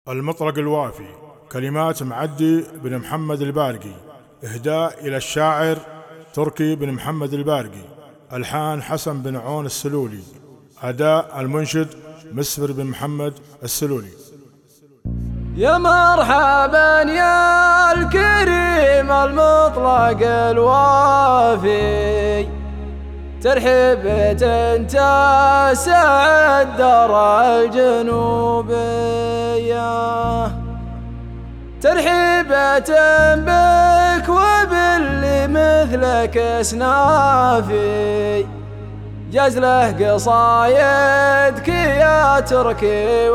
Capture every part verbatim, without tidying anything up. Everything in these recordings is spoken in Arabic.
المطرق الوافي، كلمات معدي بن محمد البارقي، إهداء إلى الشاعر تركي بن محمد البارقي، ألحان حسن بن عون السلولي، أداء المنشد مسفر بن محمد السلولي. يا مرحبا يا الكريم المطلق الوافي، ترحيبة تاسع الدرى الجنوبية، ترحيبة بك وباللي مثلك اسنافي، جزله قصايدك يا تركي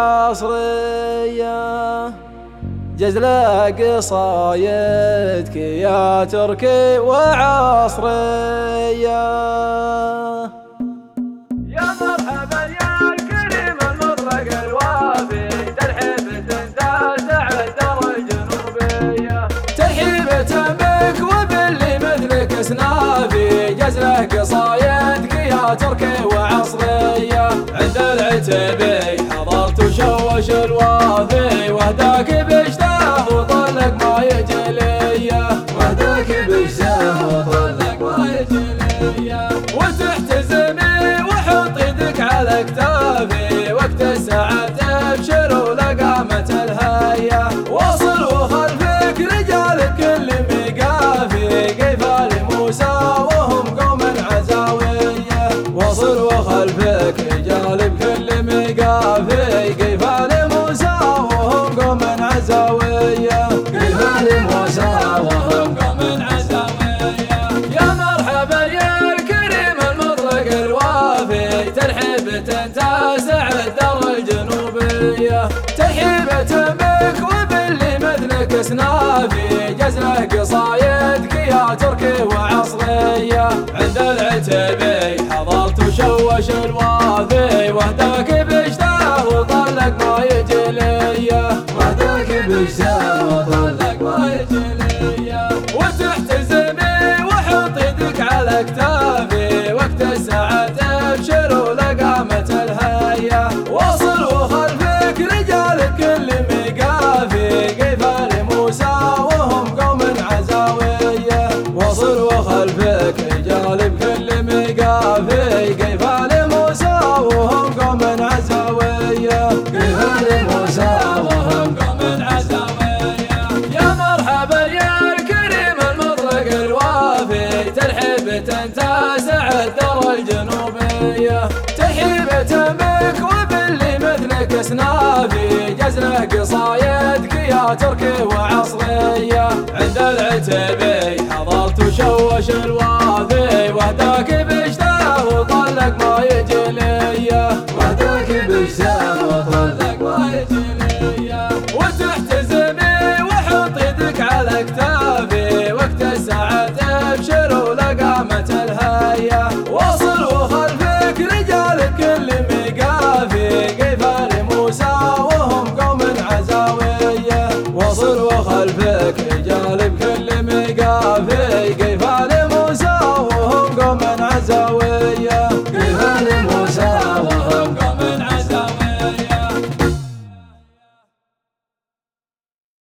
وعصرية، جزله قصايدك يا تركي وعصرية. يا مرحبا يا الكريم المطرق الوافي، ترحيبة تاسع الدرى الجنوبية، ترحيبة بك وباللي مثلك اسنافي، جزله قصايدك يا تركي وعصرية. عند العتبي حضرت وشوش الوافي، وهداك بشتاه وطلق ما يجي ليا، وهداك بشتاه وطلق ما يجي ليا، وتحتزمي وحط يدك على كتافي، وقت الساعة تبشر ولقامة الهيا، وصل وخلفك رجالك كل ميقافي، قيفال موسى وهم قوم عزاوية، وصل وخلفك رجال بكل ميقافي، قيفال موسى وهم قوم عزاوية، قيفال موسى وهم قوم عزاوية. يا مرحبا يا الكريم المطرق الوافي، ترحيبة تاسع الدرى الجنوبية، ترحيبة بك وباللي مثلك اسنافي، جزله قصايدك يا تركي وعصرية. عند العتبي حضرت وشوش الوافي، وهداك بشتاه وطلق ما يجي ليا، وهداك بشتاه وطلق ما يجي ليا، وتحتزمي وحط يدك على كتافي، وقت الساعة تبشر ولقامة الهيا، وصل وخلفك رجالك كل ميقافي، قيفال موسى وهم قوم عزاوية، وصل وخلفك رجال بكل ميقافي، قيفال موسى وهم قوم عزاوية، قيفال موسى وهم قوم عزاوية. يا مرحبا يا الكريم المطرق الوافي، ترحيبة تاسع الدرى الجنوبية، ترحيبة بك وباللي مثلك اسنافي، جزله قصايدك يا تركي